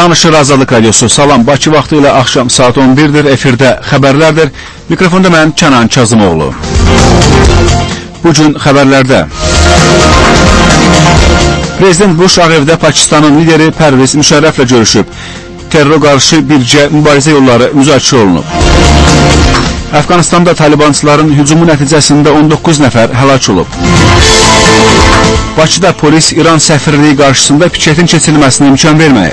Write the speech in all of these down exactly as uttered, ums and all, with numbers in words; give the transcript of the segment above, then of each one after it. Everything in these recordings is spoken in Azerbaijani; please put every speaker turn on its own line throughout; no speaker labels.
Danışır Azadlıq Radiosu. Salam, Bakı vaxtı ilə axşam saat on birdir. Efirdə xəbərlərdir. Mikrofonda mən Kənan Kazımoğlu. Bugün xəbərlərdə Prezident Bush Ağ Evdə Pakistanın lideri Pərviz Müşərrəflə görüşüb. Terrora qarşı bircə mübarizə yolları müzakirə olunub. Əfqanistanda talibançıların hücumu nəticəsində on doqquz nəfər həlak olub. Bakıda polis İran səfirliyi qarşısında piketin keçirilməsinə imkan verməyib.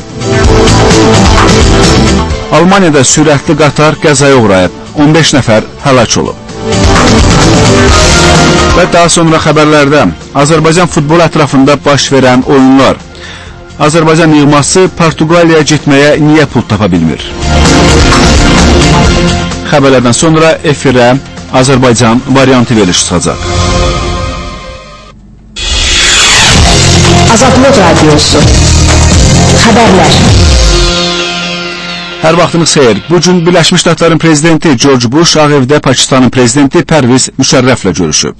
Almaniyada sürətli qatar qəzaya uğrayıb, on beş nəfər həlak olub. Və daha sonra xəbərlərdə Azərbaycan futbol ətrafında baş verən oyunlar. Azərbaycan yığması Portuqaliyaya getməyə niyə pul tapa bilmir? Xəbərlərdən sonra efirə Azərbaycan variantı veriş çıxacaq.
Azadlıq Radiosu. Xəbərlər.
Hər vaxtınız xeyir. Bugün Birləşmiş Ştatların prezidenti George Bush Ağ Evdə Pakistanın prezidenti Pərviz Müşərrəflə görüşüb.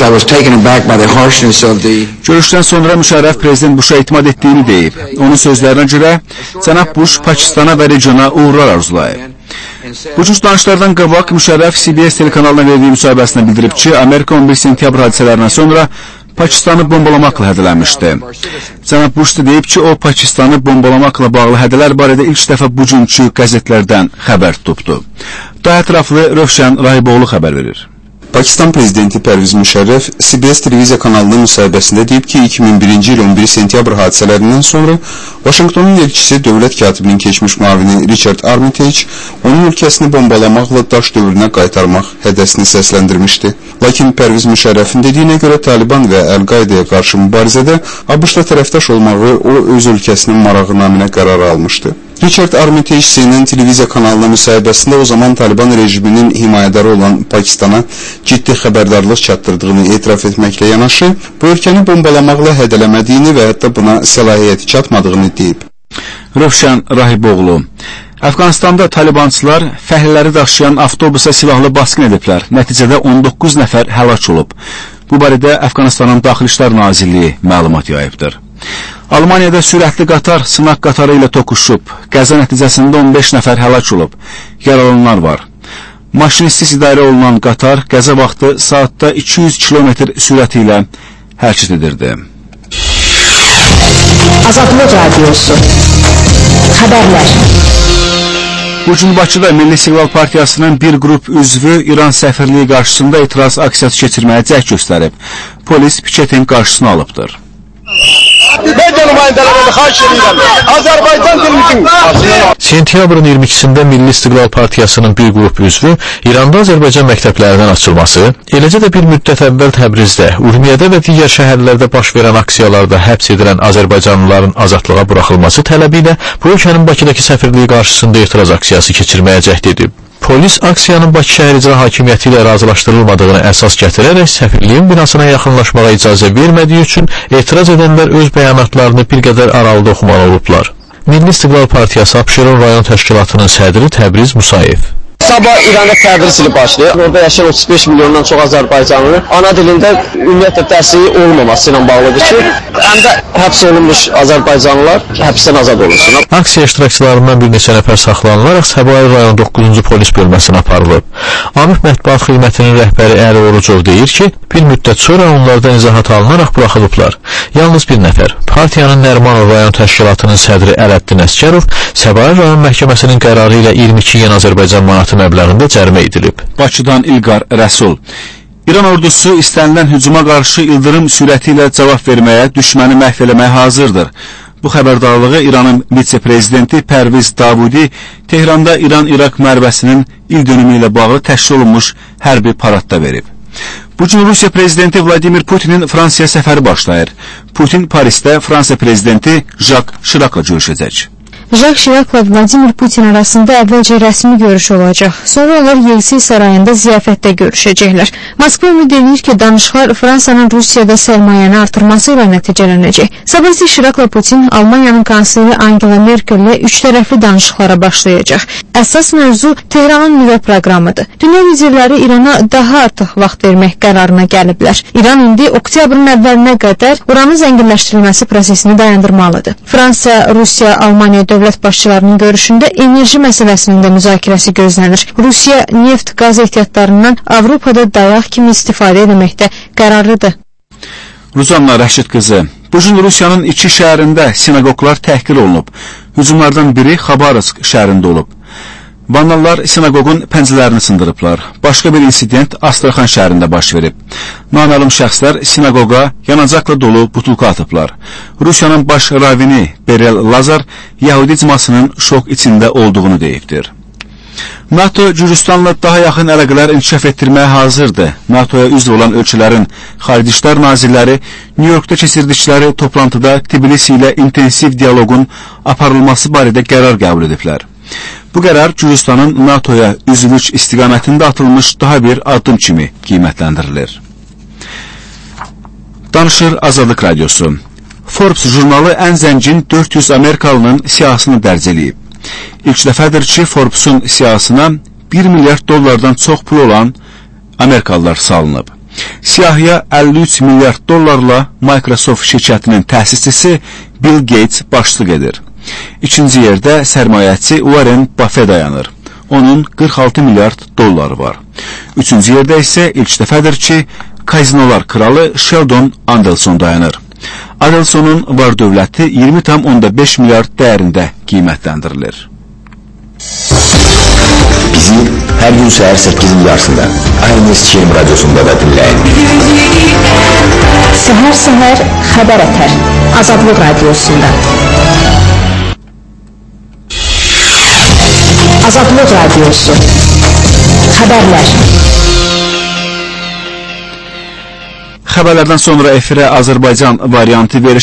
Görüşdən sonra Müşərrəf prezident Bush'a etimat etdiyini deyib. Onun sözlərinə görə cənab Bush Pakistana və regiona uğurlar arzulayıb. Bu cür danışlardan qabaq Müşərrəf C B S telekanalına verdiyi müsahibəsində bildirib ki, Amerika on bir sentyabr hadisələrindən sonra Pakistanı bombalamakla hədələnmişdi. Cənab Bush da deyib ki, o Pakistanı bombalamakla bağlı hədələr barədə ilk dəfə bugünkü qəzetlərdən xəbər tutubdu. Daha ətraflı Rövşən Rahiboğlu xəbər verir.
Pakistan prezidenti Pərviz Müşərrəf C B S televiziya kanalının müsahibəsində deyib ki, iki min birinci il on bir sentyabr hadisələrindən sonra Vaşinqtonun elçisi dövlət katibinin keçmiş müavini Richard Armitage onun ölkəsini bombalamaqla daş dövrünə qaytarmaq hədəsini səsləndirmişdi. Lakin Pərviz Müşərrəfin dediyinə görə Taliban və Əl-Qaidəyə qarşı mübarizədə ABŞ-la tərəfdaş olmağı o öz ölkəsinin marağı naminə qərar almışdı. Richard Armitage C N N televiziya kanalına müsahibəsində o zaman Taliban rejiminin himayədarı olan Pakistana ciddi xəbərdarlıq çatdırdığını etiraf etməklə yanaşı, bu ölkəni bombalamaqla hədələmədiyini və hətta buna səlahiyyəti çatmadığını deyib.
Rövşən Rahiboğlu. Əfqanistanda talibançılar fəhlələri daşıyan avtobusa silahlı basqın ediblər. Nəticədə on doqquz nəfər həlak olub. Bu barədə Əfqanistanın Daxili İşlər Nazirliyi məlumat yayıbdır. Almaniyada sürətli qatar sınaq qatarı ilə toqquşub. Qəza nəticəsində on beş nəfər həlak olub. Yaralananlar var. Maşinistsiz idarə olunan qatar qəza vaxtı saatda iki yüz kilometr sürəti ilə hərəkət edirdi.
Azadlıq Radiosu. Xəbərlər.
Bugün Bakıda Milli İstiqlal Partiyasının bir qrup üzvü İran səfirliyi qarşısında etiraz aksiyası keçirməyə cəhd göstərib. Polis piketin qarşısını alıbdır.
Sentyabrın iyirmi ikisində Milli İstiqlal Partiyasının bir qrup üzvü İranda Azərbaycan məktəblərinin açılması, eləcə də bir müddət əvvəl Təbrizdə, Urmiyədə və digər şəhərlərdə baş verən aksiyalarda həbs edilən azərbaycanlıların azadlığa buraxılması tələbi ilə bu ölkənin Bakıdakı səfirliyi qarşısında etiraz aksiyası keçirməyə cəhd edib. Polis aksiyanın Bakı şəhər icra hakimiyyəti ilə razılaşdırılmadığını əsas gətirərək səfirliyin binasına yaxınlaşmağa icazə vermədiyi üçün etiraz edənlər öz bəyanatlarını bir qədər aralıda oxumalı olublar. Milli İstiqlal Partiyası Abşeron rayon təşkilatının sədri Təbriz Musayev.
Sabah İranda tədris ili başlayır. Orada yaşayan otuz beş milyondan çox azərbaycanlı ana dilində ümumiyyətlə dərsi olmaması ilə bağlıdır ki, həm də həbs olunmuş azərbaycanlılar həbsdən azad olunsun.
Aksiya iştirakçılarından bir neçə nəfər saxlanılaraq Səbail rayon doqquzuncu polis bölməsinə aparılıb. Amif Mətbuat Xidmətinin rəhbəri Əli Orucov deyir ki, bir müddət sonra onlardan izahat alınaraq buraxılıblar. Yalnız bir nəfər, partiyanın Nərmanov rayon təşkilatının sədri Ələddin Əskərov Səbail rayon məhkəməsinin qərarı ilə iyirmi iki yeni Azərbaycan manatı məbləğində cərimə edilib.
Bakıdan İlqar Rəsul. İran ordusu istənilən hücuma qarşı ildırım sürəti ilə cavab verməyə, düşməni məhv eləməyə hazırdır. Bu xəbərdarlığı İranın vitse-prezidenti Pərviz Davudi Tehranda İran-İraq müharibəsinin il dönümü ilə bağlı təşkil olunmuş hərbi paradda verib. Bugün Rusiya prezidenti Vladimir Putinin Fransaya səfəri başlayır. Putin Parisdə Fransa prezidenti Jacques Chirac'la görüşəcək.
Jacques Chirac'la Vladimir Putin arasında əvvəlcə rəsmi görüş olacaq. Sonra onlar Yeltsin sarayında ziyafətdə görüşəcəklər. Moskva ümid edir ki, danışıqlar Fransanın Rusiyada sərmayəni artırması ilə nəticələnəcək. Sabah isə Chirac'la Putin Almaniyanın kansleri Angela Merkel'lə üç tərəfli danışıqlara başlayacaq. Əsas mövzu Tehranın nüvə proqramıdır. Dünya liderləri İrana daha artıq vaxt vermək qərarına gəliblər. İran indi oktyabrın əvvəlinə qədər uranın zənginləşdirilməsi prosesini dayandırmalıdır. Fransa, Rusiya, Almaniya dövlət başçılarının görüşündə enerji məsələsinin də müzakirəsi gözlənir. Rusiya neft, qaz ehtiyatlarından Avropada dayaq kimi istifadə etməkdə qərarlıdır.
Ruzanna Rəşid qızı, bu gün Rusiyanın iki şəhərində sinagoglar təhqir olunub. Hücumlardan biri Xabarovsk şəhərində olub. Vandallar sinagogun pəncələrini sındırıblar. Başqa bir insident Astraxan şəhərində baş verib. Naməlum şəxslər sinagoga yanacaqla dolu butulka atıblar. Rusiyanın baş ravini Berel Lazar Yahudi icmasının şok içində olduğunu deyibdir. NATO Gürcüstanla daha yaxın əlaqələr inkişaf etdirməyə hazırdır. NATOya üzv olan ölkələrin xarici işlər nazirləri New Yorkda keçirdikləri toplantıda Tbilisi ilə intensiv dialoqun aparılması barədə qərar qəbul ediblər. Bu qərar Gürcüstanın NATOya üzvlük istiqamətində atılmış daha bir addım kimi qiymətləndirilir. Danışır Azadlıq Radiosu. Forbes jurnalı ən zəngin dörd yüz Amerikalının siyahısını dərc eləyib. İlk dəfədir ki, Forbes-un siyahısına bir milyard dollardan çox pul olan Amerikalılar salınıb. Siyahıya əlli üç milyard dollarla Microsoft şirkətinin təsisçisi Bill Gates başçılıq edir. İkinci yerdə sərmayəçi Warren Buffett dayanır. Onun qırx altı milyard dolları var. Üçüncü yerdə isə ilk dəfədir ki, kazinolar kralı Sheldon Adelson dayanır. Adelsonun var dövləti iyirmi tam onda beş milyard dəyərində qiymətləndirilir.
Bizi hər gün səhər səkkizin yarısında Aynı Eskişehir Radyosunda da dinləyin.
Səhər-səhər xəbər ətər Azadlıq Radiosunda. Azadlıq Radiosu. Xəbərlər.
Xəbərlərdən sonra efirə Azərbaycan variantı verilir.